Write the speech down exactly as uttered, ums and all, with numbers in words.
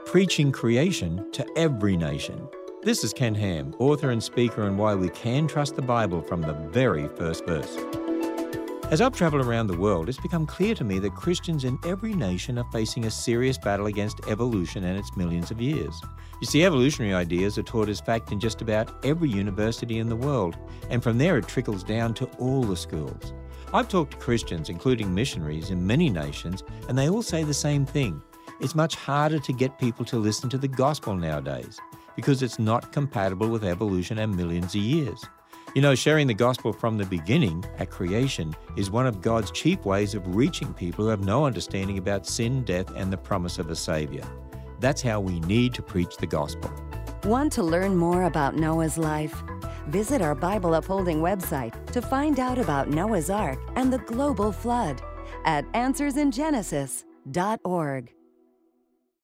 preaching creation to every nation. This is Ken Ham, author and speaker on why we can trust the Bible from the very first verse. As I've travelled around the world, it's become clear to me that Christians in every nation are facing a serious battle against evolution and its millions of years. You see, evolutionary ideas are taught as fact in just about every university in the world, and from there it trickles down to all the schools. I've talked to Christians, including missionaries in many nations, and they all say the same thing. It's much harder to get people to listen to the gospel nowadays because it's not compatible with evolution and millions of years. You know, sharing the gospel from the beginning, at creation, is one of God's chief ways of reaching people who have no understanding about sin, death, and the promise of a Savior. That's how we need to preach the gospel. Want to learn more about Noah's life? Visit our Bible Upholding website to find out about Noah's Ark and the global flood at answers in genesis dot org.